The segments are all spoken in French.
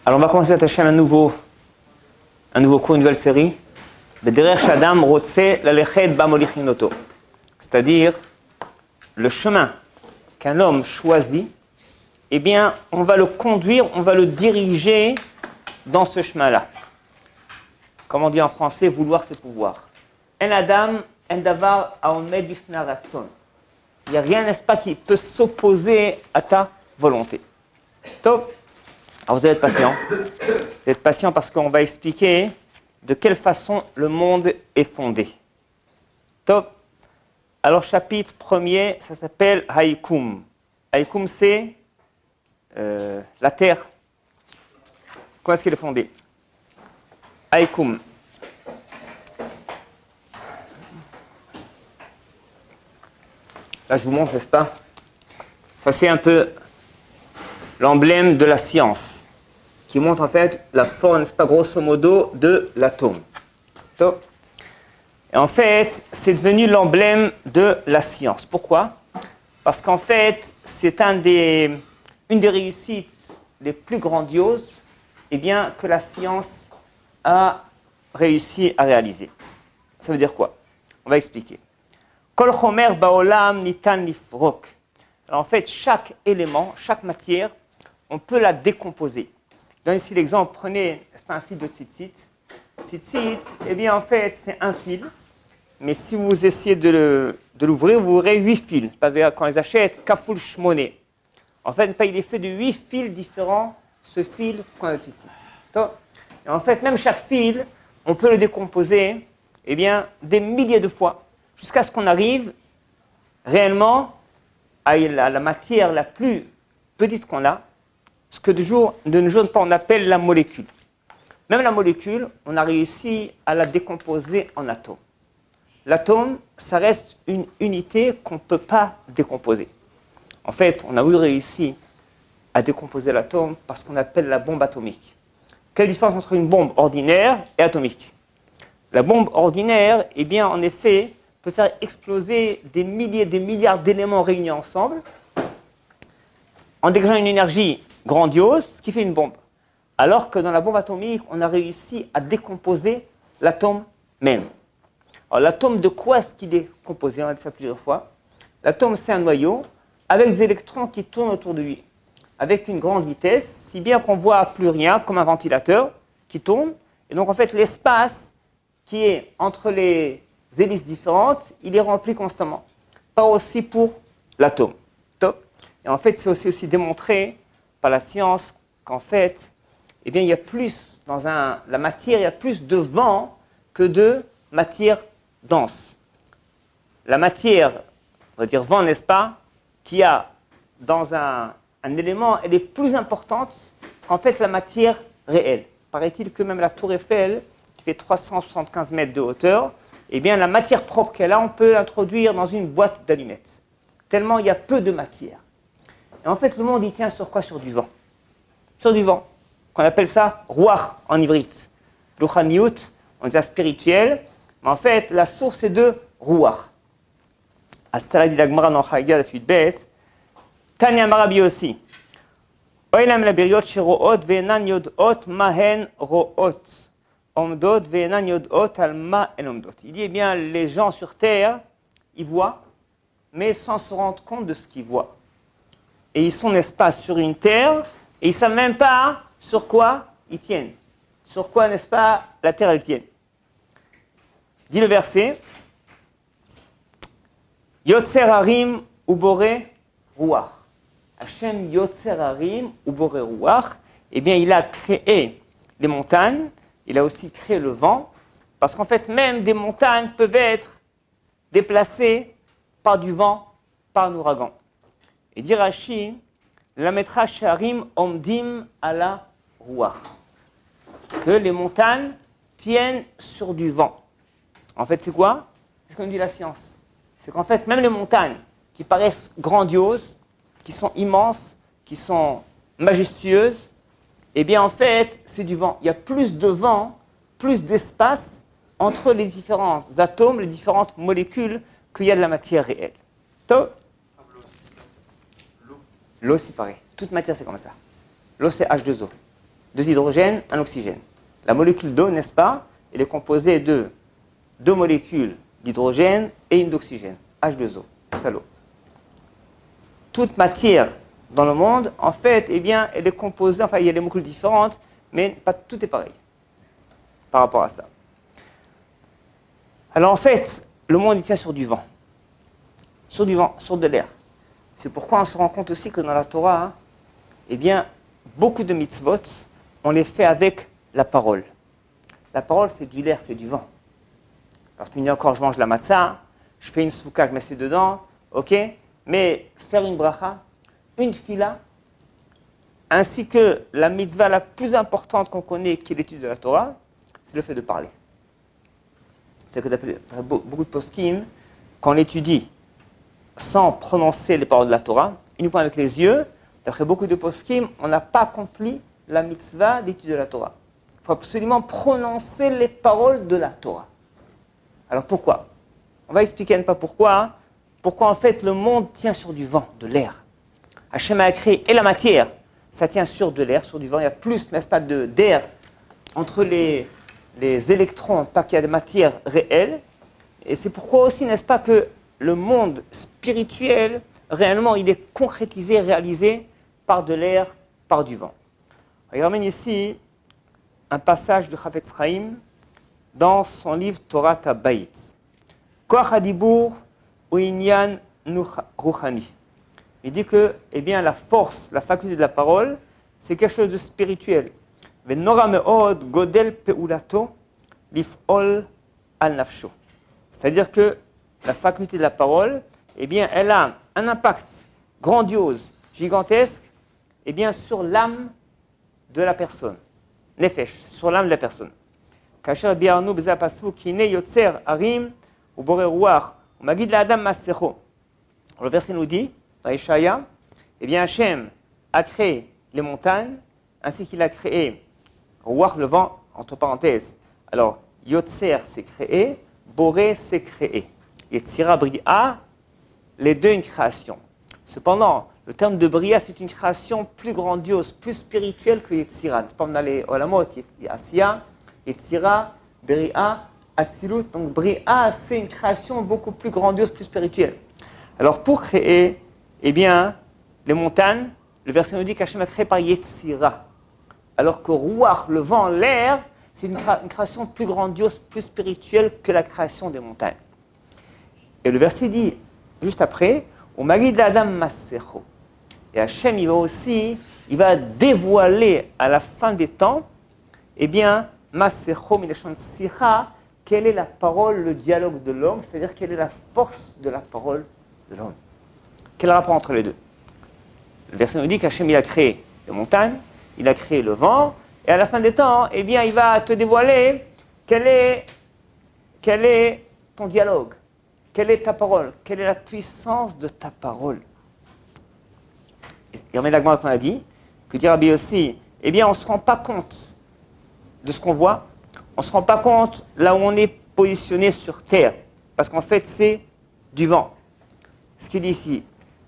Alors on va commencer à attacher un nouveau cours, une nouvelle série. C'est-à-dire le chemin qu'un homme choisit, eh bien, on va le conduire, on va le diriger dans ce chemin-là. Comme on dit en français, vouloir c'est pouvoir. En Adam, en davar aomed bifnei ratzon. Il n'y a rien, n'est-ce pas, qui peut s'opposer à ta volonté. Top. Alors vous allez être patient. Vous allez être patient parce qu'on va expliquer de quelle façon le monde est fondé. Top. Alors chapitre premier, ça s'appelle Haïkoum. Haïkoum, c'est la terre. Comment est-ce qu'elle est fondée? Haïkoum. Là, je vous montre, n'est-ce pas? Ça, c'est un peu l'emblème de la science, qui montre en fait la forme, n'est-ce pas, grosso modo, de l'atome. Et en fait, c'est devenu l'emblème de la science. Pourquoi? Parce qu'en fait, c'est une des réussites les plus grandioses, eh bien, que la science a réussi à réaliser. Ça veut dire quoi? On va expliquer. Kol chomer baolam nitan lifrok. Alors en fait, chaque élément, chaque matière, on peut la décomposer. Je donne ici l'exemple, prenez un fil de tzitzit. Tzitzit, eh bien en fait, c'est un fil, mais si vous essayez de l'ouvrir, vous aurez 8 fils. Quand on les achète, kaful shmoné. En fait, il est fait de 8 fils différents, ce fil qu'on a de tzitzit. Et en fait, même chaque fil, on peut le décomposer, eh bien, des milliers de fois, jusqu'à ce qu'on arrive réellement à la matière la plus petite qu'on a, ce que de nos jours on appelle la molécule. Même la molécule, on a réussi à la décomposer en atomes. L'atome, ça reste une unité qu'on ne peut pas décomposer. En fait, on a réussi à décomposer l'atome parce qu'on appelle la bombe atomique. Quelle différence entre une bombe ordinaire et atomique? La bombe ordinaire, eh bien, en effet, peut faire exploser des milliers, des milliards d'éléments réunis ensemble en dégageant une énergie grandiose, ce qui fait une bombe. Alors que dans la bombe atomique, on a réussi à décomposer l'atome même. Alors l'atome, de quoi est-ce qu'il est composé? On a dit ça plusieurs fois. L'atome, c'est un noyau avec des électrons qui tournent autour de lui, avec une grande vitesse, si bien qu'on ne voit plus rien, comme un ventilateur qui tourne. Et donc en fait, l'espace qui est entre les hélices différentes, il est rempli constamment. Pas aussi pour l'atome. Top. Et en fait, c'est aussi démontré par la science qu'en fait, eh bien, il y a plus dans la matière, il y a plus de vent que de matière dense. La matière, on va dire vent, n'est-ce pas, qu'il y a dans un élément, elle est plus importante qu'en fait la matière réelle. Paraît-il que même la tour Eiffel, qui fait 375 mètres de hauteur, eh bien, la matière propre qu'elle a, on peut l'introduire dans une boîte d'allumettes. Tellement il y a peu de matière. Et en fait, le monde, il tient sur quoi? Sur du vent. Sur du vent. Qu'on appelle ça ruach en ivrite. Ruchaniyut, on dit ça spirituel. Mais en fait, la source est de ruach. Astala dit la Gemara dans Chagiga, la fuite bête. Tanya Marabi aussi. Oilam la biriot shiroot ve'enan yodot mahen root. Omdot ve'enan yodot al ma en omdot. Il dit, eh bien, les gens sur terre, ils voient, mais sans se rendre compte de ce qu'ils voient. Et ils sont, n'est-ce pas, sur une terre, et ils ne savent même pas sur quoi ils tiennent. Sur quoi, n'est-ce pas, la terre, elle tienne. Dit le verset, Yotzer harim ubore ruach. Hashem Yotzer harim ubore ruach. Eh bien, il a créé les montagnes, il a aussi créé le vent, parce qu'en fait, même des montagnes peuvent être déplacées par du vent, par un ouragan. Et dit Rashi, la metra sharim omdim ala ruach. Que les montagnes tiennent sur du vent. En fait, c'est quoi? C'est ce qu'on dit la science. C'est qu'en fait, même les montagnes qui paraissent grandioses, qui sont immenses, qui sont majestueuses, eh bien, en fait, c'est du vent. Il y a plus de vent, plus d'espace entre les différents atomes, les différentes molécules qu'il y a de la matière réelle. Top. L'eau, c'est pareil. Toute matière, c'est comme ça. L'eau, c'est H2O. 2 hydrogènes, 1 oxygène. La molécule d'eau, n'est-ce pas, elle est composée de 2 molécules d'hydrogène et une d'oxygène, H2O, c'est l'eau. Toute matière dans le monde, en fait, eh bien, elle est composée, enfin, il y a des molécules différentes, mais pas tout est pareil par rapport à ça. Alors, en fait, le monde, il tient sur du vent, sur de l'air. C'est pourquoi on se rend compte aussi que dans la Torah, hein, eh bien, beaucoup de mitzvot, on les fait avec la parole. La parole, c'est de l'air, c'est du vent. Alors, tu me dis encore, je mange la matzah, je fais une souka, je mets ça dedans, ok, mais faire une bracha, une fila, ainsi que la mitzvah la plus importante qu'on connaît, qui est l'étude de la Torah, c'est le fait de parler. C'est que beaucoup de poskim, quand on étudie sans prononcer les paroles de la Torah, uniquement avec les yeux, d'après beaucoup de poskim, on n'a pas accompli la mitzvah d'étude de la Torah. Il faut absolument prononcer les paroles de la Torah. Alors pourquoi? On va expliquer un peu pourquoi. Hein. Pourquoi en fait le monde tient sur du vent, de l'air. Hachem a créé et la matière, ça tient sur de l'air, sur du vent. Il y a plus, n'est-ce pas, d'air entre les électrons, pas qu'il y a de matière réelle. Et c'est pourquoi aussi, n'est-ce pas, que le monde spirituel, réellement, il est concrétisé, réalisé par de l'air, par du vent. Il ramène ici un passage de Chafetz Chaim dans son livre Torah Tabayit. Koach hadibur u'inyan ruchani. Il dit que, eh bien, la force, la faculté de la parole, c'est quelque chose de spirituel. Ve'nora me'od godel pe'ulato lif'ol al nafsho. C'est-à-dire que la faculté de la parole, eh bien, elle a un impact grandiose, gigantesque, eh bien, sur l'âme de la personne. Nefesh, sur l'âme de la personne. Kasher bi'arnu b'zeh pasuk kine yotzer harim u'boreh ruach u'magid la'adam masecho. Le verset nous dit, dans Ishaïa, eh bien, Hachem a créé les montagnes, ainsi qu'il a créé ruach, le vent, entre parenthèses. Alors, yotzer, c'est créé, boré, c'est créé. Yetzira, bria, les deux une création. Cependant, le terme de bria, c'est une création plus grandiose, plus spirituelle que Yetzira. C'est pas dans les Olamot, Asiya, Yetzira, bria, Atzilut. Donc bria, c'est une création beaucoup plus grandiose, plus spirituelle. Alors pour créer, eh bien, les montagnes, le verset nous dit qu'Hachem a créé par Yetzira. Alors que Ruach, le vent, l'air, c'est une création plus grandiose, plus spirituelle que la création des montagnes. Et le verset dit, juste après, au Magid Adam Masecho. Et Hachem, il va dévoiler à la fin des temps, eh bien, Masecho, Milachon Sicha, quelle est la parole, le dialogue de l'homme, c'est-à-dire quelle est la force de la parole de l'homme. Quel rapport entre les deux? Le verset nous dit qu'Hachem, il a créé les montagnes, il a créé le vent, et à la fin des temps, eh bien, il va te dévoiler quel est ton dialogue, quelle est ta parole, quelle est la puissance de ta parole. Et Rabbi Nachman a dit, que dit Rabbi aussi, eh bien, on ne se rend pas compte de ce qu'on voit, on ne se rend pas compte là où on est positionné sur terre, parce qu'en fait, c'est du vent. Ce qu'il dit ici,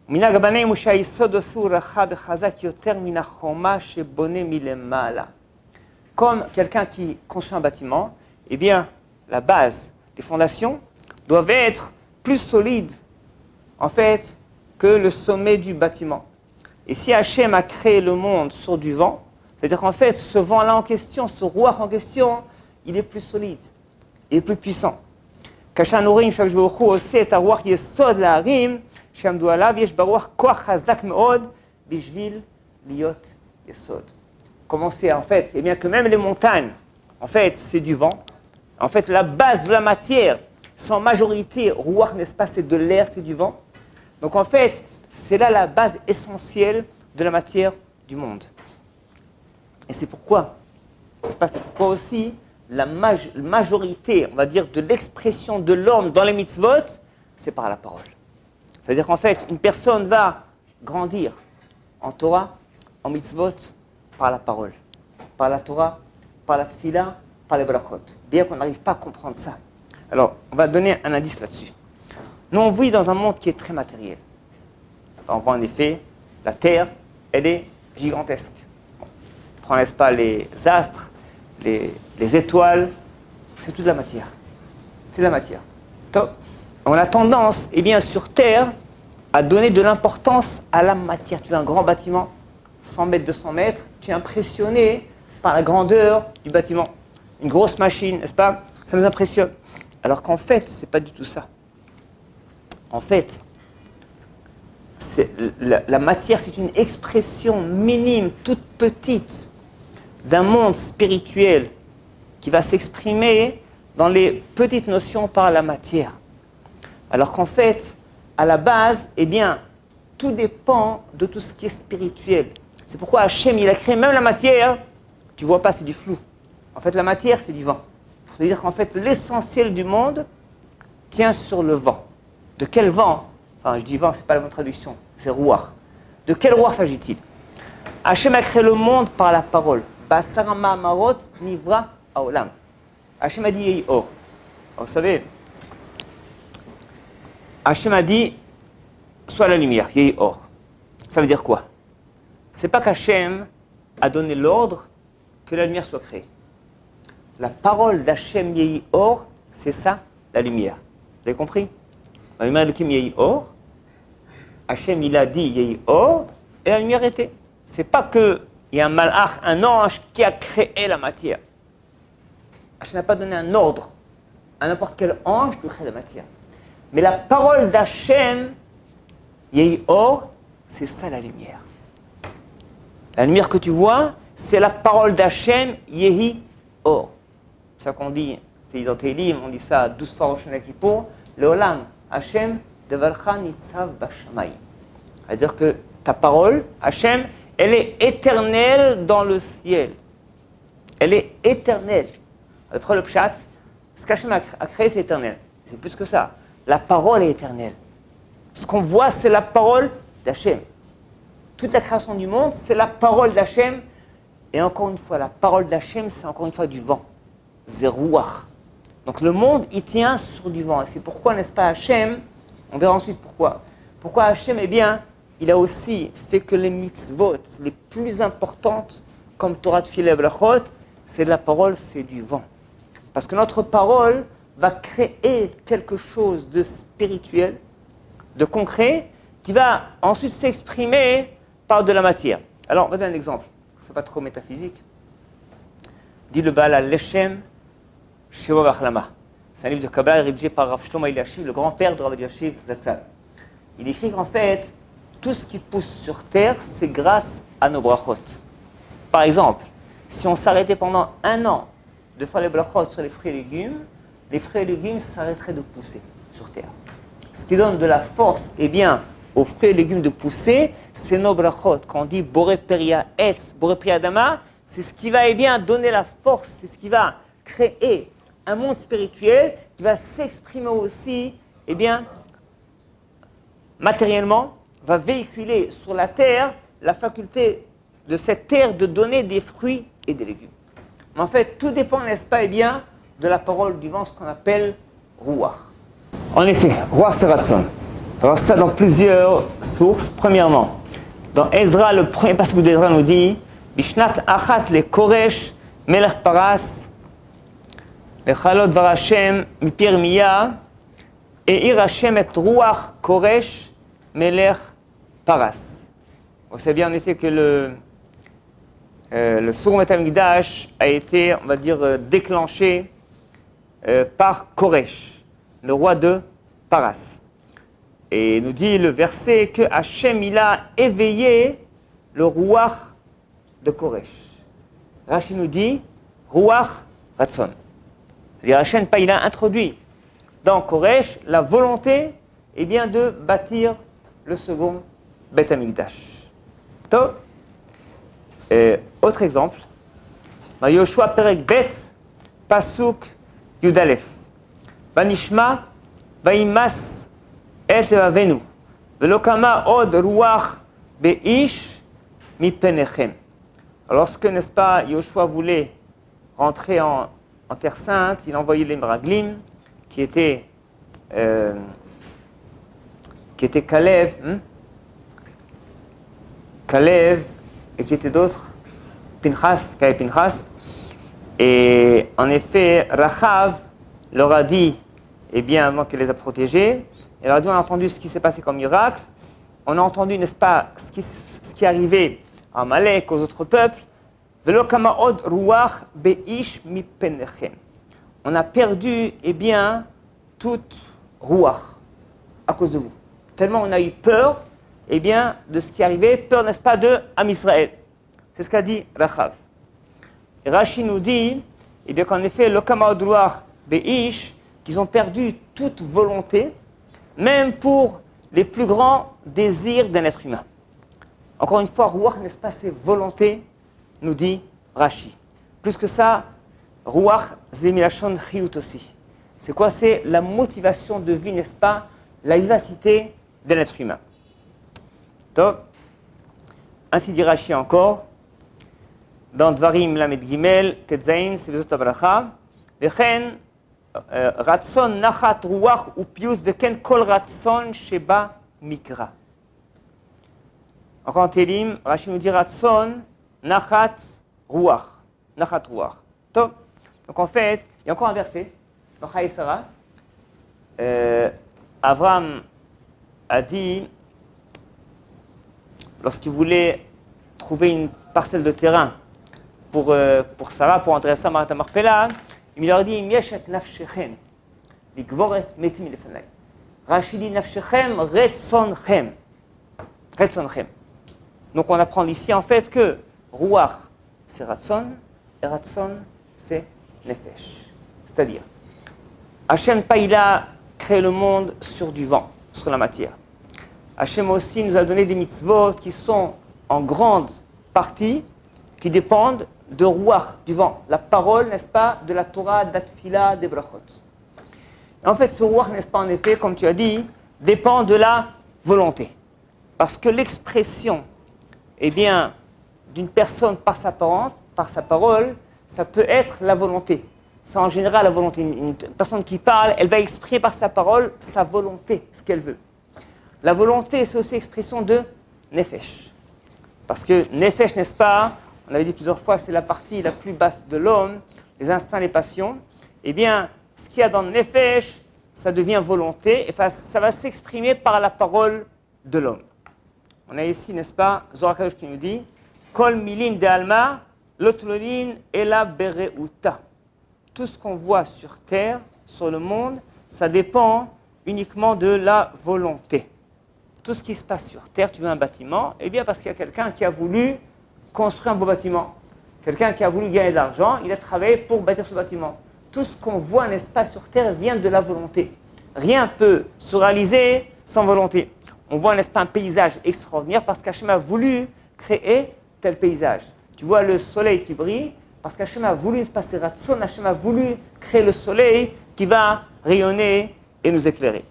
comme quelqu'un qui construit un bâtiment, eh bien, la base, les fondations doivent être plus solides, en fait, que le sommet du bâtiment. Et si Hachem a créé le monde sur du vent, c'est-à-dire qu'en fait, ce vent-là en question, ce ruach en question, il est plus solide, il est plus puissant. Kashanurim, Shakadosh Baruch Hu, aussi est un ruach yesod la'arim, שעמדו עליו, יש ברוח כוח חזק מאוד בשביל להיות יסוד. Comment c'est en fait? Eh bien que même les montagnes, en fait, c'est du vent. En fait, la base de la matière, c'est en majorité, ruach, n'est-ce pas, c'est de l'air, c'est du vent. Donc en fait, c'est là la base essentielle de la matière du monde. Et c'est pourquoi, n'est-ce pas, c'est pourquoi aussi la majorité, on va dire, de l'expression de l'homme dans les mitzvot, c'est par la parole. C'est-à-dire qu'en fait, une personne va grandir en Torah, en mitzvot, par la parole. Par la Torah, par la tfila, par les brachot. Bien qu'on n'arrive pas à comprendre ça. Alors, on va donner un indice là-dessus. Nous, on vit dans un monde qui est très matériel. On voit en effet, la Terre, elle est gigantesque. Bon. Prends, n'est-ce pas, les astres, les étoiles, c'est toute la matière. C'est de la matière. Top. On a tendance, eh bien, sur Terre, à donner de l'importance à la matière. Tu as un grand bâtiment, 100 mètres, 200 mètres, tu es impressionné par la grandeur du bâtiment. Une grosse machine, n'est-ce pas? Ça nous impressionne. Alors qu'en fait, ce n'est pas du tout ça. En fait, la matière, c'est une expression minime, toute petite, d'un monde spirituel qui va s'exprimer dans les petites notions par la matière. Alors qu'en fait, à la base, eh bien, tout dépend de tout ce qui est spirituel. C'est pourquoi Hachem, il a créé même la matière. Tu ne vois pas, c'est du flou. En fait, la matière, c'est du vent. C'est-à-dire qu'en fait, l'essentiel du monde tient sur le vent. De quel vent? Enfin, je dis vent, ce n'est pas la bonne traduction, c'est rouar. De quel rouar s'agit-il? Hachem a créé le monde par la parole. Basarama marot nivra haolam. Hachem a dit Yehi or. Vous savez, Hachem a dit soit la lumière, Yehi or. Ça veut dire quoi? C'est pas qu'Hachem a donné l'ordre que la lumière soit créée. La parole d'Hachem Yehi or, c'est ça, la lumière. Vous avez compris? La lumière de Kim Yehi or, Hachem il a dit Yehi or, et la lumière était. C'est pas qu'il y a un malach, un ange qui a créé la matière. Hachem n'a pas donné un ordre à n'importe quel ange de créer la matière. Mais la parole d'Hachem, Yehi or, c'est ça la lumière. La lumière que tu vois, c'est la parole d'Hachem, Yehi or. C'est ça qu'on dit, c'est dans Télim, on dit ça 12 fois au Shana Kippour, Leolam, Hachem, Devarcha Nitzav Bashamay. C'est-à-dire que ta parole, Hachem, elle est éternelle dans le ciel. Elle est éternelle. Après le pshat, ce qu'Hachem a créé, c'est éternel. C'est plus que ça. La parole est éternelle. Ce qu'on voit, c'est la parole d'Hachem. Toute la création du monde, c'est la parole d'Hachem. Et encore une fois, la parole d'Hachem, c'est encore une fois du vent. Zerouach. Donc le monde, il tient sur du vent. Et c'est pourquoi, n'est-ce pas, Hachem, on verra ensuite pourquoi. Pourquoi Hachem, eh bien, il a aussi fait que les mitzvot les plus importantes, comme Torah Tfilah Brachot, c'est de la parole, c'est du vent. Parce que notre parole va créer quelque chose de spirituel, de concret, qui va ensuite s'exprimer par de la matière. Alors, on va donner un exemple. Ce n'est pas trop métaphysique. Dit le Baal al-Leshem, Sheva Bachlama. C'est un livre de Kabbalah rédigé par Rav Shlomo Eliashiv, le grand-père de Rav Eliashiv Zatzal. Il écrit qu'en fait, tout ce qui pousse sur terre, c'est grâce à nos brachot. Par exemple, si on s'arrêtait pendant un an de faire les brachot sur les fruits et légumes s'arrêteraient de pousser sur terre. Ce qui donne de la force, eh bien, aux fruits et légumes de pousser, c'est nos brachot. Quand on dit Boré Peria Etz, Boré Peria Adama, c'est ce qui va, eh bien, donner la force, c'est ce qui va créer un monde spirituel qui va s'exprimer aussi, eh bien, matériellement, va véhiculer sur la terre la faculté de cette terre de donner des fruits et des légumes. Mais en fait, tout dépend, n'est-ce pas, eh bien, de la parole du vent, ce qu'on appelle Ruach. En effet, Ruach c'est Ratson. Alors ça dans plusieurs sources. Premièrement, dans Ezra, le premier passage d'Ezra nous dit Bishnat achat le Koresh melech Paras lechalot dvar Hashem mipir Miya et ir Hashem et Ruach Koresh melech Paras. Vous savez bien en effet que le second Beth Amikdash a été, on va dire, déclenché par Koresh, le roi de Paras. Et nous dit le verset que Hachem il a éveillé le Ruach de Koresh. Rashi nous dit Ruach Ratson. C'est-à-dire Hachem il a introduit dans Koresh la volonté eh bien, de bâtir le second Beth Amikdash. Autre exemple, dans Yoshua Perek Bet, Pasuk Yudalef. Vanishma, Vaimas, Et Levavenu, Velokama Od Ruach Beish Mipenechem. Lorsque, n'est-ce pas, Yoshua voulait rentrer en Terre Sainte, il envoyait les Meraglim, qui étaient Kalev, et qui étaient d'autres Pinchas, qu'avait Pinchas. Et en effet, Rachav leur a dit, eh bien, avant qu'elle les a protégés, elle leur a dit, on a entendu ce qui s'est passé comme miracle, on a entendu, n'est-ce pas, ce qui arrivait à Amalek, aux autres peuples. Velo kama od ruach beish mipenechem. On a perdu, eh bien, toute ruach à cause de vous. Tellement on a eu peur, eh bien, de ce qui arrivait, peur, n'est-ce pas, de Am Israël. C'est ce qu'a dit Rachav. Et Rashi nous dit, eh bien, qu'en effet, lo kama od ruach beish, qu'ils ont perdu toute volonté, même pour les plus grands désirs d'un être humain. Encore une fois, ruach, n'est-ce pas, c'est volonté, nous dit Rashi. Plus que ça, ruach zemilachon chiyut aussi. C'est quoi? C'est la motivation de vie, n'est-ce pas, la vivacité de l'être humain. Donc, ainsi dit Rashi encore, dans Dvarim Lamed Gimel, Tetzain, Sevezot Abracha, Vechen, Ratson nachat ruach upius veken kol ratson sheba mikra. Encore en Télim, Rashi nous dit Ratson nachat ruach. Nachat ruach. Donc en fait, il y a encore un verset dans Chayei Sarah. Abraham a dit, lorsqu'il voulait trouver une parcelle de terrain pour Sarah, pour entrer à sa Marat Marpella, il leur dit, Mieshet nafshechem, ligvoret metim lefanai. Rashi dit, nafshechem retsonchem. Retsonchem. Donc on apprend ici en fait que ruach c'est ratson et ratson c'est nefesh. C'est-à-dire, Hachem pas il a créé le monde sur du vent, sur la matière. Hachem aussi nous a donné des mitzvot qui sont en grande partie, qui dépendent de ruach, du vent. La parole, n'est-ce pas, de la Torah, de la Tfila, des brachot. En fait, ce ruach, n'est-ce pas, en effet, comme tu as dit, dépend de la volonté. Parce que l'expression, eh bien, d'une personne par sa parole, ça peut être la volonté. C'est en général la volonté. Une personne qui parle, elle va exprimer par sa parole sa volonté, ce qu'elle veut. La volonté, c'est aussi l'expression de nefesh. Parce que nefesh, n'est-ce pas, on l'avait dit plusieurs fois, c'est la partie la plus basse de l'homme, les instincts, les passions. Eh bien, ce qu'il y a dans le nefesh, ça devient volonté, et ça va s'exprimer par la parole de l'homme. On a ici, n'est-ce pas, Zohar Kadosh qui nous dit Kol milin de alma, lotlolin ela bereuta. Tout ce qu'on voit sur terre, sur le monde, ça dépend uniquement de la volonté. Tout ce qui se passe sur terre, tu veux un bâtiment, eh bien parce qu'il y a quelqu'un qui a voulu construire un beau bâtiment. Quelqu'un qui a voulu gagner de l'argent, il a travaillé pour bâtir ce bâtiment. Tout ce qu'on voit, n'est-ce pas, sur terre vient de la volonté. Rien ne peut se réaliser sans volonté. On voit, n'est-ce pas, un paysage extraordinaire parce qu'Hachem a voulu créer tel paysage. Tu vois le soleil qui brille parce qu'Hachem a voulu, n'est-ce pas, c'est Ratson, Hachem a voulu créer le soleil qui va rayonner et nous éclairer.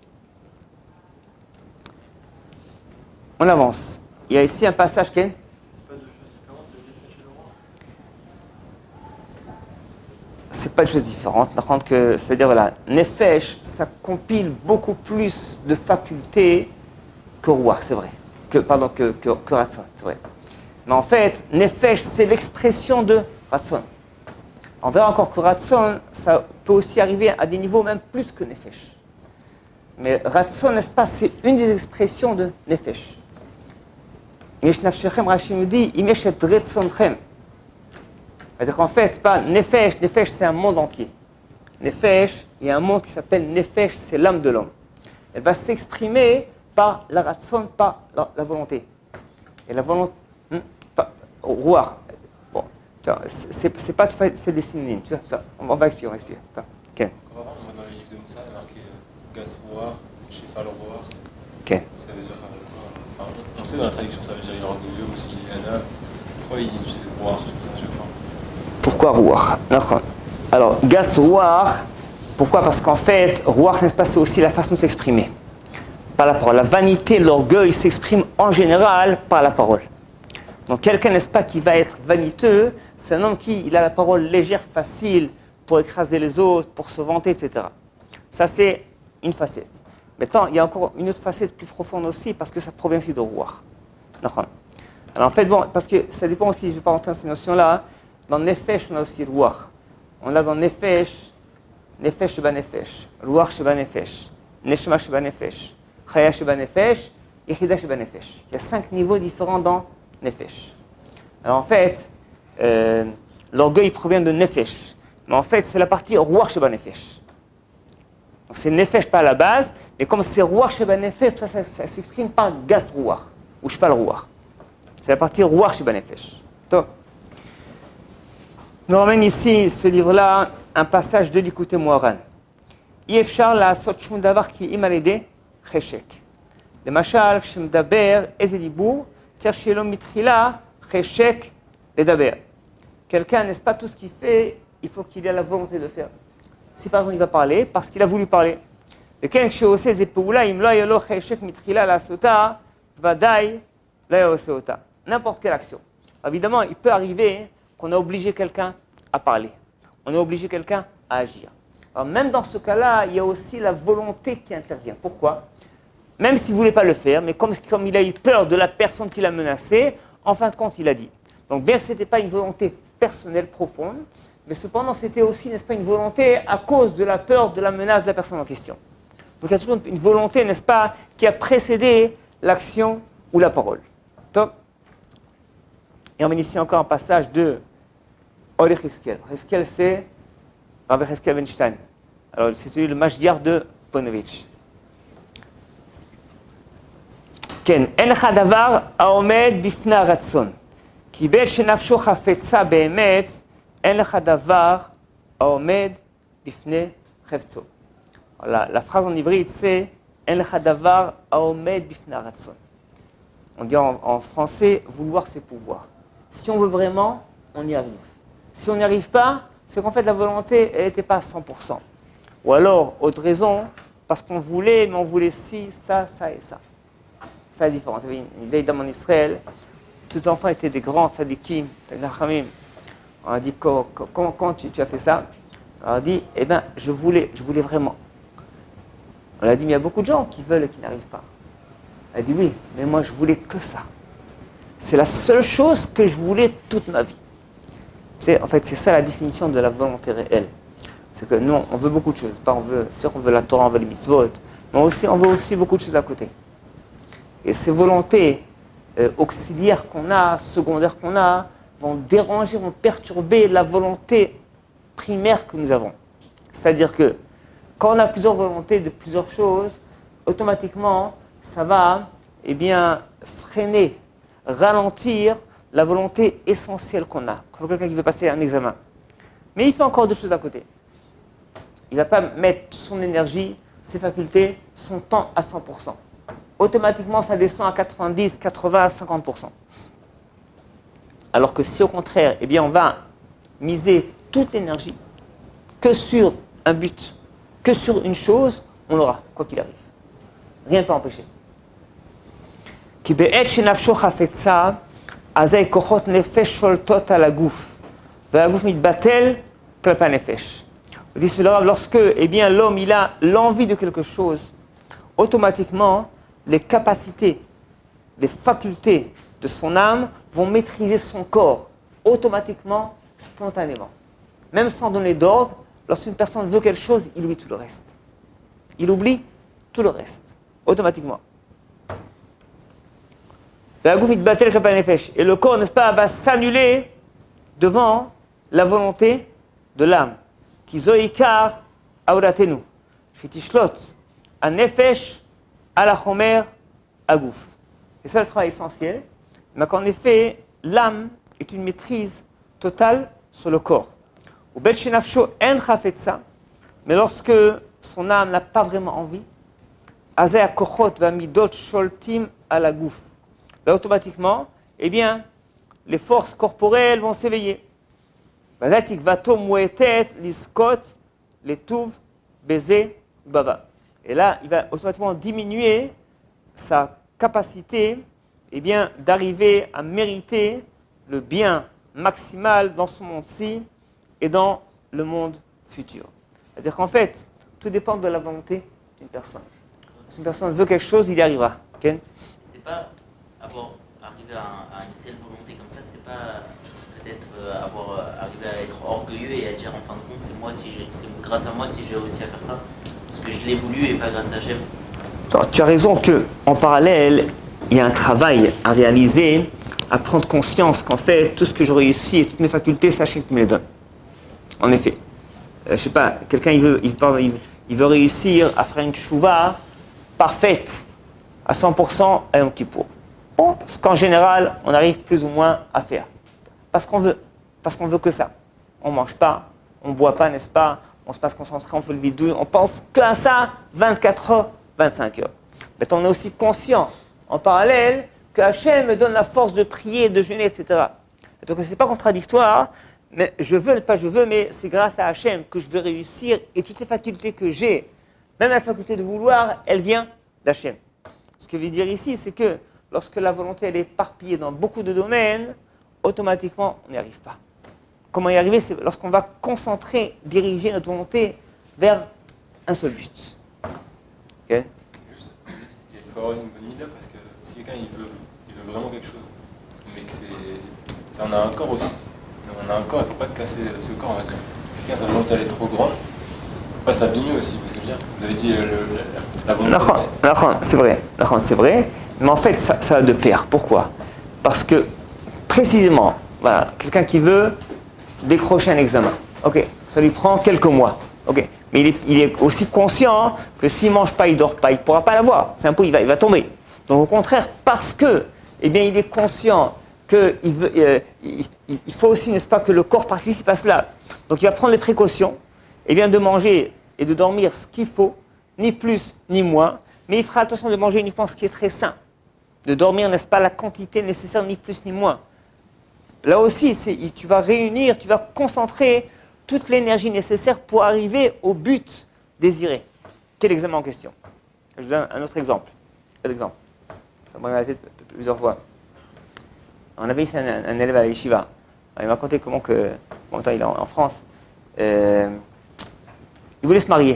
On avance. Il y a ici un passage qui est... C'est pas une chose différente. C'est-à-dire, voilà, Nefesh, ça compile beaucoup plus de facultés que Ruach, c'est vrai. Que Ratson, c'est vrai. Mais en fait, Nefesh, c'est l'expression de Ratson. On verra encore que Ratson, ça peut aussi arriver à des niveaux même plus que Nefesh. Mais Ratson, n'est-ce pas, c'est une des expressions de Nefesh. Imesh Nafshechem, Rashi nous dit, Imesh et Retsonchem. C'est-à-dire qu'en fait, pas Nefesh, Nefesh c'est un monde entier. Nefesh, il y a un monde qui s'appelle Nefesh, c'est l'âme de l'homme. Elle va s'exprimer par la Ratson, par la volonté. Et la volonté, Ruach. Bon, c'est pas fait des synonymes, tu vois, ça. On va expliquer, Attends, okay. On voit dans les livres de Moussa, il y a marqué Gas Ruach, Shefal Ruach. Ok. Ça veut dire quoi? Enfin, on sait dans la traduction, ça veut dire il est orgueilleux aussi, il est Anna. Pourquoi ils utilisent Ruach comme ça à chaque fois? Pourquoi Ruach? Alors, Gas Ruach, pourquoi? Parce qu'en fait, Ruach, n'est-ce pas, c'est aussi la façon de s'exprimer. Par la parole. La vanité, l'orgueil s'exprime en général par la parole. Donc, quelqu'un, n'est-ce pas, qui va être vaniteux, c'est un homme qui a la parole légère, facile, pour écraser les autres, pour se vanter, etc. Ça, c'est une facette. Maintenant, il y a encore une autre facette plus profonde aussi, parce que ça provient aussi de Ruach. Alors en fait, bon, parce que ça dépend aussi, je ne vais pas rentrer dans ces notions-là. Hein. Dans Nefesh, on a aussi Ruach. On a dans Nefesh, Nefesh Sheba Nefesh, Ruach Sheba Nefesh, Neshama Sheba Nefesh, Chaya Sheba Nefesh, Yechida Sheba Nefesh. Il y a 5 niveaux différents dans Nefesh. Alors en fait, l'orgueil provient de Nefesh. Mais en fait, c'est la partie Ruach Sheba Nefesh. Donc c'est Nefesh pas à la base, mais comme c'est Ruach Sheba Nefesh, ça s'exprime par Gas Ruach, ou Shval Ruach. C'est la partie Ruach Sheba Nefesh. Donc, nous ramène ici, ce livre-là, un passage de l'Ikouté Moharan. Yefchar la sot shum davar ki imalede cheshek. Le machal, כשמדבר איזה דיבור, צריך שיהיה לו מתחילה חשק לדבר. Quelqu'un, n'est-ce pas, tout ce qu'il fait, il faut qu'il ait la volonté de faire. Si par exemple il va parler, parce qu'il a voulu parler. וכן כשעושה איזה פעולה, אם לא היה לו חשק מתחילה לעשותה, ודאי לא היה עושה אותה. N'importe quelle action. Évidemment, il peut arriver qu'on a obligé quelqu'un à parler. On a obligé quelqu'un à agir. Alors même dans ce cas-là, il y a aussi la volonté qui intervient. Pourquoi? Même s'il ne voulait pas le faire, mais comme il a eu peur de la personne qui l'a menacé, en fin de compte, il a dit. Donc bien que ce n'était pas une volonté personnelle profonde, mais cependant, c'était aussi, n'est-ce pas, une volonté à cause de la peur de la menace de la personne en question. Donc il y a toujours une volonté, n'est-ce pas, qui a précédé l'action ou la parole. Top. Et on met ici encore un passage de Oli Cheskel. Cheskel, c'est Rabbi Cheskel Weinstein. Alors, c'est celui, le Mashgiach de Ponovitch. כן, אין לך דבר העומד בפני הרצון. כי בעת שנפשו חפצה באמת, אין לך דבר העומד בפני חפצו. La phrase en hybride, c'est אין לך דבר העומד בפני הרצון. On dit en français, vouloir c'est pouvoir. Si on veut vraiment, on y arrive. Si on n'y arrive pas, c'est qu'en fait la volonté, elle n'était pas à 100%. Ou alors, autre raison, parce qu'on voulait, mais on voulait ci, ça, ça et ça. C'est la différence. Il y avait une vieille dame en Israël, tous les enfants étaient des grands tzadikim, des nachamim. On a dit, comment tu as fait ça? On a dit, eh bien, je voulais vraiment. On a dit, mais il y a beaucoup de gens qui veulent et qui n'arrivent pas. Elle a dit, oui, mais moi je voulais que ça. C'est la seule chose que je voulais toute ma vie. En fait, c'est ça la définition de la volonté réelle. C'est que nous, on veut beaucoup de choses. On veut la Torah, on veut les mitzvot, mais aussi, on veut aussi beaucoup de choses à côté. Et ces volontés auxiliaires qu'on a, secondaires qu'on a, vont déranger, vont perturber la volonté primaire que nous avons. C'est-à-dire que quand on a plusieurs volontés de plusieurs choses, automatiquement, ça va freiner, ralentir la volonté essentielle qu'on a. Comme quelqu'un qui veut passer un examen. Mais il fait encore deux choses à côté. Il ne va pas mettre son énergie, ses facultés, son temps à 100%. Automatiquement, ça descend à 90, 80, 50%. Alors que si au contraire, on va miser toute l'énergie que sur un but, que sur une chose, on l'aura, quoi qu'il arrive. Rien ne peut empêcher. כי בעת שנפשו חפצה, אזי כוחות נפש שולטות על הגוף, והגוף מתבטל כלפי הנפש. On dit cela lorsque l'homme il a l'envie de quelque chose, automatiquement, les capacités, les facultés de son âme vont maîtriser son corps, automatiquement, spontanément. Même sans donner d'ordre, lorsqu'une personne veut quelque chose, il oublie tout le reste. Il oublie tout le reste, automatiquement. Et le corps, n'est-ce pas, va s'annuler devant la volonté de l'âme. Qui zoikar auratenu, shitishlot, anefesh, alachomer, agouf. Et ça, le travail essentiel. Mais qu'en effet, l'âme est une maîtrise totale sur le corps. Ou bet shenafsho en chafetza, mais lorsque son âme n'a pas vraiment envie, azay akochot va midot sholtim ala gouf. Là, automatiquement, les forces corporelles vont s'éveiller. Et là, il va automatiquement diminuer sa capacité d'arriver à mériter le bien maximal dans ce monde-ci et dans le monde futur. C'est-à-dire qu'en fait, tout dépend de la volonté d'une personne. Si une personne veut quelque chose, il y arrivera. Okay? C'est pas arriver à une telle volonté comme ça, c'est pas peut-être arrivé à être orgueilleux et à dire en fin de compte, c'est grâce à moi si j'ai réussi à faire ça, parce que je l'ai voulu et pas grâce à Hachem. Tu as raison qu'en parallèle, il y a un travail à réaliser, à prendre conscience qu'en fait, tout ce que je réussis et toutes mes facultés, c'est Hachem qui me les donne. En effet. Je sais pas, quelqu'un il veut réussir à faire une tchouva parfaite à 100% à Yom Kippour. Bon, ce qu'en général, on arrive plus ou moins à faire. Parce qu'on veut que ça. On ne mange pas, on ne boit pas, n'est-ce pas? On se passe concentré, on fait le vidouille, on pense qu'à ça 24 heures, 25 heures. Mais on est aussi conscient, en parallèle, que Hachem me donne la force de prier, de jeûner, etc. Et donc ce n'est pas contradictoire, mais je veux, pas je veux, mais c'est grâce à Hachem que je veux réussir et toutes les facultés que j'ai, même la faculté de vouloir, elle vient d'Hachem. Ce que je veux dire ici, c'est que lorsque la volonté elle est éparpillée dans beaucoup de domaines, automatiquement, on n'y arrive pas. Comment y arriver? C'est lorsqu'on va concentrer, diriger notre volonté vers un seul but. Okay? Il faut avoir une bonne idée parce que si quelqu'un il veut vraiment quelque chose, mais que on a un corps aussi. Mais on a un corps, il ne faut pas casser ce corps. En fait. Si quelqu'un sa volonté elle est trop grande, ouais, ça abîme aussi. Parce que je veux dire, vous avez dit la volonté. C'est vrai. Mais en fait, ça va de pair. Pourquoi? Parce que précisément, voilà, quelqu'un qui veut décrocher un examen. Ok, ça lui prend quelques mois. Ok, mais il est aussi conscient que s'il ne mange pas, il ne dort pas, il ne pourra pas l'avoir. C'est un peu, il va tomber. Donc au contraire, parce que, eh bien, il est conscient il faut aussi, n'est-ce pas, que le corps participe à cela. Donc il va prendre les précautions, eh bien, de manger et de dormir ce qu'il faut, ni plus ni moins, mais il fera attention de manger uniquement ce qui est très sain. De dormir, n'est-ce pas, la quantité nécessaire, ni plus ni moins. Là aussi, tu vas réunir, tu vas concentrer toute l'énergie nécessaire pour arriver au but désiré. Quel examen en question? Je vous donne un autre exemple. Ça me revient à la tête plusieurs fois. On avait ici un élève à la yeshiva. Il m'a raconté comment il est en France. Il voulait se marier.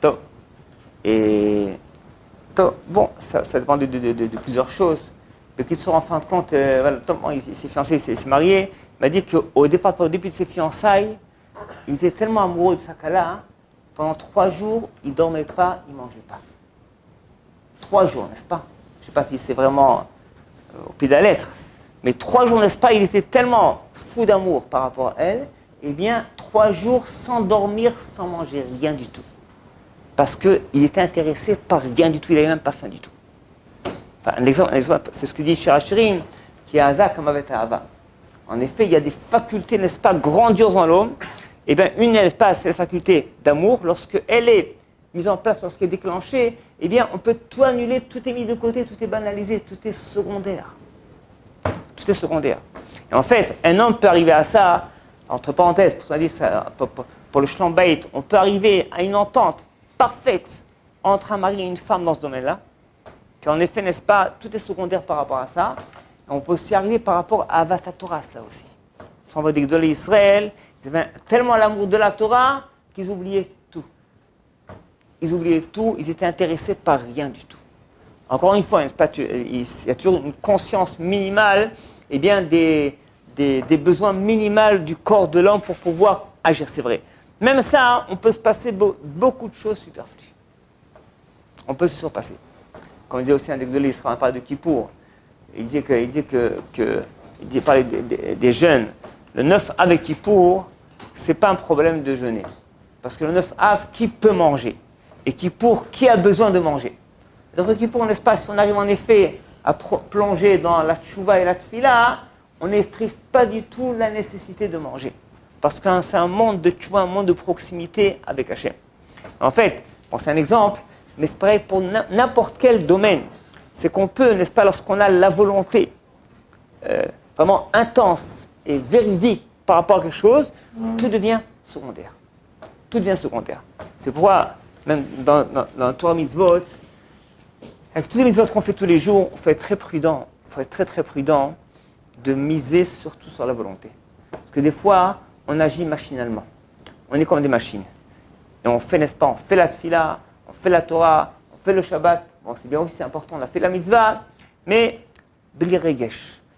Et bon, ça dépend de plusieurs choses. Mais qu'il soit en fin de compte, il s'est fiancé, il s'est marié. Il m'a dit qu'au début de ses fiançailles, il était tellement amoureux de sa kala, pendant 3 jours, il ne dormait pas, il ne mangeait pas. 3 jours, n'est-ce pas? Je ne sais pas si c'est vraiment au pied de la lettre. Mais 3 jours, n'est-ce pas, il était tellement fou d'amour par rapport à elle, eh bien, 3 jours sans dormir, sans manger, rien du tout. Parce qu'il était intéressé par rien du tout, il n'avait même pas faim du tout. Enfin, un exemple, c'est ce que dit Shirachirim, qui est Haza comme avec Ahava. En effet, il y a des facultés, n'est-ce pas, grandioses en l'homme. Eh bien, une, n'est-ce pas, c'est la faculté d'amour. Lorsqu'elle est mise en place, lorsqu'elle est déclenchée, eh bien, on peut tout annuler, tout est mis de côté, tout est banalisé, tout est secondaire. Tout est secondaire. Et en fait, un homme peut arriver à ça, entre parenthèses, pour le Shlom Bayit, on peut arriver à une entente parfaite entre un mari et une femme dans ce domaine-là. Qu'en effet, n'est-ce pas, tout est secondaire par rapport à ça. Et on peut aussi arriver par rapport à Avat Torah, là aussi. On voit des Gdolei Israël, ils avaient tellement l'amour de la Torah qu'ils oubliaient tout. Ils oubliaient tout, ils étaient intéressés par rien du tout. Encore une fois, n'est-ce pas, il y a toujours une conscience minimale, eh bien, des besoins minimaux du corps de l'homme pour pouvoir agir, c'est vrai. Même ça, on peut se passer beaucoup de choses superflues. On peut se surpasser. Comme disait aussi un des Gdolei Israël, on parlait de Kippour. Il parlait des jeûnes. Le 9 Av et Kippour, ce n'est pas un problème de jeûner. Parce que le 9 Av, qui peut manger? Et Kippour, qui a besoin de manger? Donc le Kippour, n'est-ce pas, si on arrive en effet à plonger dans la tchouva et la tfila, on n'effrive pas du tout la nécessité de manger. Parce que c'est un monde de tchouva, un monde de proximité avec Hachem. En fait, bon, c'est un exemple, mais c'est pareil pour n'importe quel domaine. C'est qu'on peut, n'est-ce pas, lorsqu'on a la volonté vraiment intense et véridique par rapport à quelque chose, tout devient secondaire. Tout devient secondaire. C'est pourquoi, même dans la Torah Mitzvot, avec tous les mitzvot qu'on fait tous les jours, il faut être très prudent. Il faut être très très prudent de miser surtout sur la volonté. Parce que des fois, on agit machinalement. On est comme des machines. Et on fait, n'est-ce pas, on fait la tfila, on fait la Torah, on fait le Shabbat. Bon, c'est bien aussi, c'est important, on a fait la mitzvah, mais bli regesh.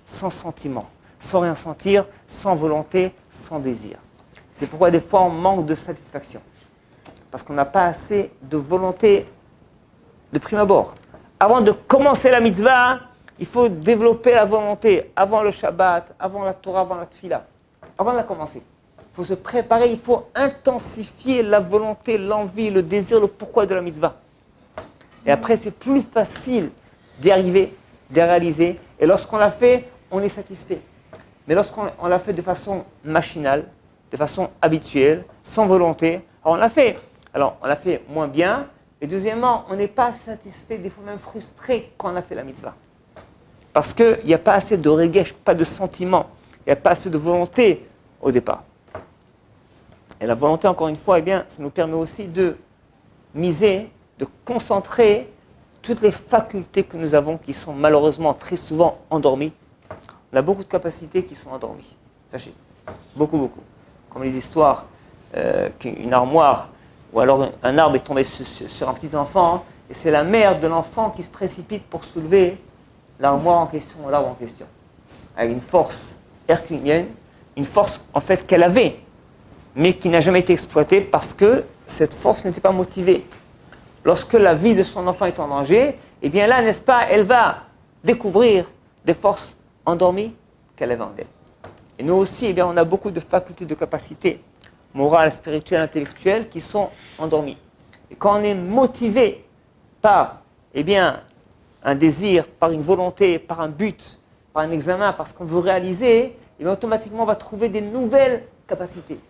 sans sentiment, sans rien sentir, sans volonté, sans désir. C'est pourquoi des fois on manque de satisfaction. Parce qu'on n'a pas assez de volonté de prime abord. Avant de commencer la mitzvah, il faut développer la volonté avant le Shabbat, avant la Torah, avant la Tfila. Avant de la commencer. Il faut se préparer, il faut intensifier la volonté, l'envie, le désir, le pourquoi de la mitzvah. Et après, c'est plus facile d'y arriver, d'y réaliser. Et lorsqu'on l'a fait, on est satisfait. Mais lorsqu'on l'a fait de façon machinale, de façon habituelle, sans volonté, alors on l'a fait. Alors, on l'a fait moins bien. Et deuxièmement, on n'est pas satisfait, des fois même frustré quand on a fait la mitzvah. Parce qu'il n'y a pas assez de regesh, pas de sentiment. Il n'y a pas assez de volonté au départ. Et la volonté, encore une fois, eh bien, ça nous permet aussi de miser, de concentrer toutes les facultés que nous avons qui sont malheureusement très souvent endormies. On a beaucoup de capacités qui sont endormies. Sachez, beaucoup, beaucoup. Comme les histoires qu'une armoire ou alors un arbre est tombé sur un petit enfant hein, et c'est la mère de l'enfant qui se précipite pour soulever l'armoire en question, l'arbre en question. Avec une force herculéenne, une force en fait qu'elle avait, mais qui n'a jamais été exploitée parce que cette force n'était pas motivée. Lorsque la vie de son enfant est en danger, eh bien là, n'est-ce pas, elle va découvrir des forces endormies qu'elle avait en elle. Et nous aussi, eh bien, on a beaucoup de facultés, de capacités morales, spirituelles, intellectuelles qui sont endormies. Et quand on est motivé par eh bien, un désir, par une volonté, par un but, par un examen, parce qu'on veut réaliser, eh bien, automatiquement on va trouver des nouvelles capacités.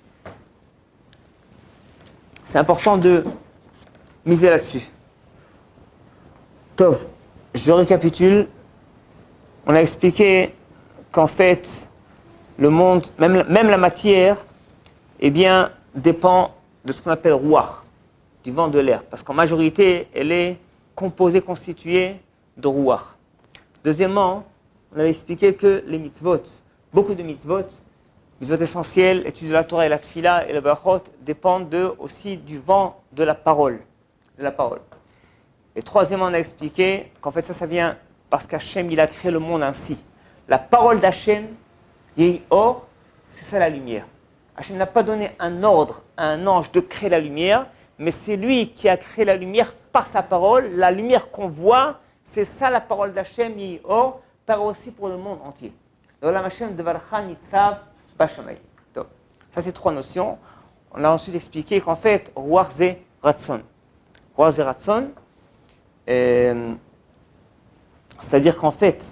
C'est important de miser là-dessus. Tov, je récapitule. On a expliqué qu'en fait, le monde, même la matière, eh bien, dépend de ce qu'on appelle ruach, du vent de l'air. Parce qu'en majorité, elle est composée, constituée de ruach. Deuxièmement, on avait expliqué que les mitzvot, beaucoup de mitzvot essentielles, études de la Torah et la Tfila et le Brachot, dépendent aussi du vent de la parole. Et troisièmement, on a expliqué qu'en fait ça vient parce qu'Hachem, il a créé le monde ainsi. La parole d'Hachem, Yehi-Or, c'est ça la lumière. Hachem n'a pas donné un ordre à un ange de créer la lumière, mais c'est lui qui a créé la lumière par sa parole. La lumière qu'on voit, c'est ça la parole d'Hachem, Yehi-Or, par aussi pour le monde entier. L'Olam Hachem devalcha nitzav bashamay. Ça, c'est trois notions. On a ensuite expliqué qu'en fait, Ruach ze Ratson. Ruach ze Ratson, c'est-à-dire qu'en fait,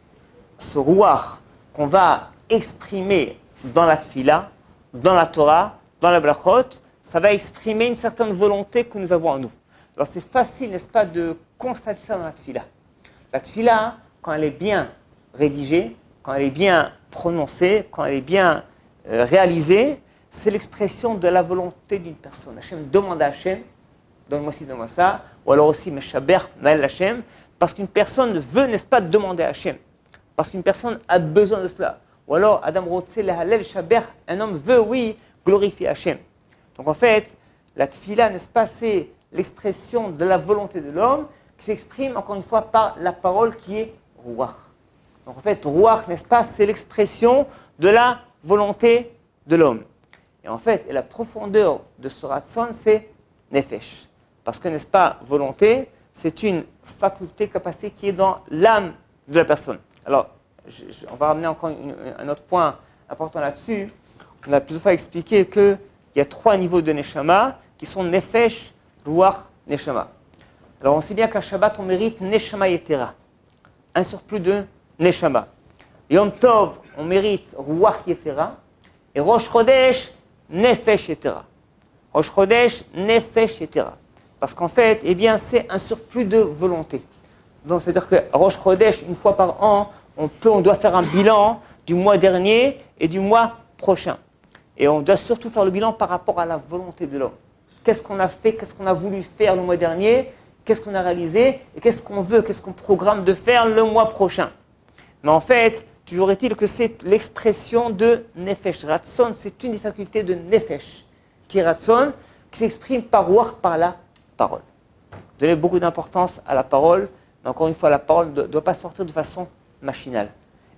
ce Ruach qu'on va exprimer dans la Tfila, dans la Torah, dans la Brachot, ça va exprimer une certaine volonté que nous avons en nous. Alors c'est facile, n'est-ce pas, de constater ça dans la Tfila. La Tfila, quand elle est bien rédigée, quand elle est bien prononcée, quand elle est bien réalisée, c'est l'expression de la volonté d'une personne. Hachem demande à Hachem, donne-moi ci, donne-moi ça, ou alors aussi Meshaber, Maël Hachem, parce qu'une personne veut, n'est-ce pas, demander à Hachem, parce qu'une personne a besoin de cela. Ou alors Adam Rotse Lehalel Shaber, un homme veut, oui, glorifier Hachem. Donc en fait, la Tfila, n'est-ce pas, c'est l'expression de la volonté de l'homme qui s'exprime encore une fois par la parole qui est Ruach. Donc en fait, Ruach, n'est-ce pas, c'est l'expression de la volonté de l'homme. Et en fait, la profondeur de ce Ratson, c'est Nefesh. Parce que, n'est-ce pas, volonté, c'est une faculté, capacité qui est dans l'âme de la personne. Alors, on va ramener encore un autre point important là-dessus. On a plusieurs fois expliqué qu'il y a trois niveaux de Neshama qui sont Nefesh, Ruach, Neshama. Alors, on sait bien qu'à Shabbat, on mérite Neshama Yetera, un surplus de Neshama. Yom Tov, on mérite Ruach Yetera. Et Rosh Chodesh, Nefesh Yetera. Rosh Chodesh, Nefesh Yetera. Parce qu'en fait, eh bien, c'est un surplus de volonté. Donc, c'est-à-dire que Rosh Chodesh, une fois par an, on doit faire un bilan du mois dernier et du mois prochain. Et on doit surtout faire le bilan par rapport à la volonté de l'homme. Qu'est-ce qu'on a fait, qu'est-ce qu'on a voulu faire le mois dernier, qu'est-ce qu'on a réalisé et qu'est-ce qu'on veut, qu'est-ce qu'on programme de faire le mois prochain. Mais en fait, toujours est-il que c'est l'expression de Nefesh. Ratson, c'est une des facultés de Nefesh, qui est Ratson, qui s'exprime par Ruach, par la parole. Donnez beaucoup d'importance à la parole, mais encore une fois, la parole ne doit pas sortir de façon machinale.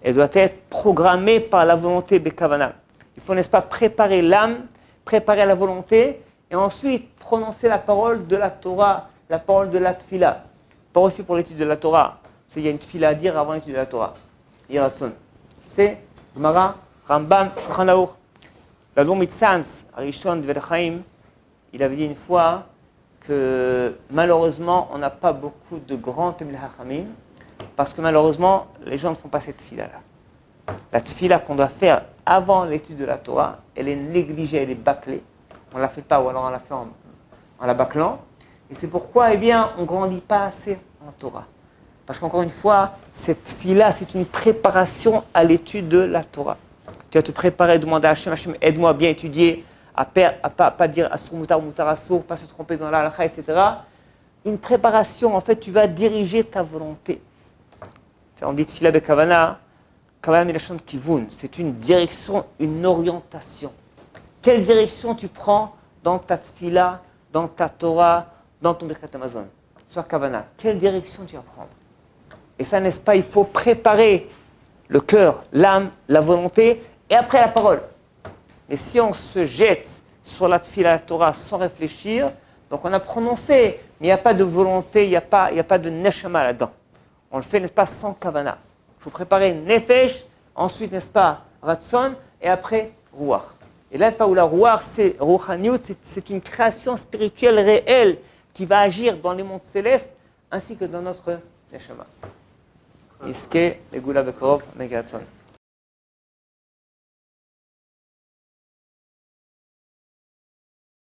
elle doit être programmée par la volonté Bekavana. Il faut, n'est-ce pas, préparer l'âme, préparer la volonté, et ensuite prononcer la parole de la Torah, la parole de la Tfila. Pas aussi pour l'étude de la Torah. Il y a une Tfila à dire avant l'étude de la Torah. Yiratson. C'est Gemara, Rambam, Shulchan Aruch. L'Admor Mitzanz, Arishon Dverchaim, il avait dit une fois que malheureusement, on n'a pas beaucoup de grands Talmidei Chachamim, parce que malheureusement, les gens ne font pas cette tefila-là. La tefila qu'on doit faire avant l'étude de la Torah, elle est négligée, elle est bâclée. On ne la fait pas, ou alors on la fait en la bâclant. Et c'est pourquoi, eh bien, on ne grandit pas assez en Torah. Parce qu'encore une fois, cette tefila, c'est une préparation à l'étude de la Torah. Tu vas te préparer, demander à Hachem, Hachem, aide-moi à bien étudier, à pas dire assour moutar ou moutar assour, pas se tromper dans la halakha, etc. Une préparation, en fait, tu vas diriger ta volonté. On dit tefila bekavana, kavana milashon kivun, c'est une direction, une orientation. Quelle direction tu prends dans ta tefila, dans ta Torah, dans ton Birkat Hamazon? Soit kavana, quelle direction tu vas prendre? Et ça, n'est-ce pas, il faut préparer le cœur, l'âme, la volonté, et après la parole. Mais si on se jette sur la tefila, la Torah, sans réfléchir, donc on a prononcé, mais il n'y a pas de volonté, il n'y a pas de neshama là-dedans. On le fait, n'est-ce pas, sans kavana. Il faut préparer nefesh, ensuite, n'est-ce pas, ratson, et après, ruach. Et là, où la ruach, c'est ruchaniut, c'est une création spirituelle réelle qui va agir dans les mondes célestes, ainsi que dans notre neshama. Iske, Megula Bekorov, Megatson.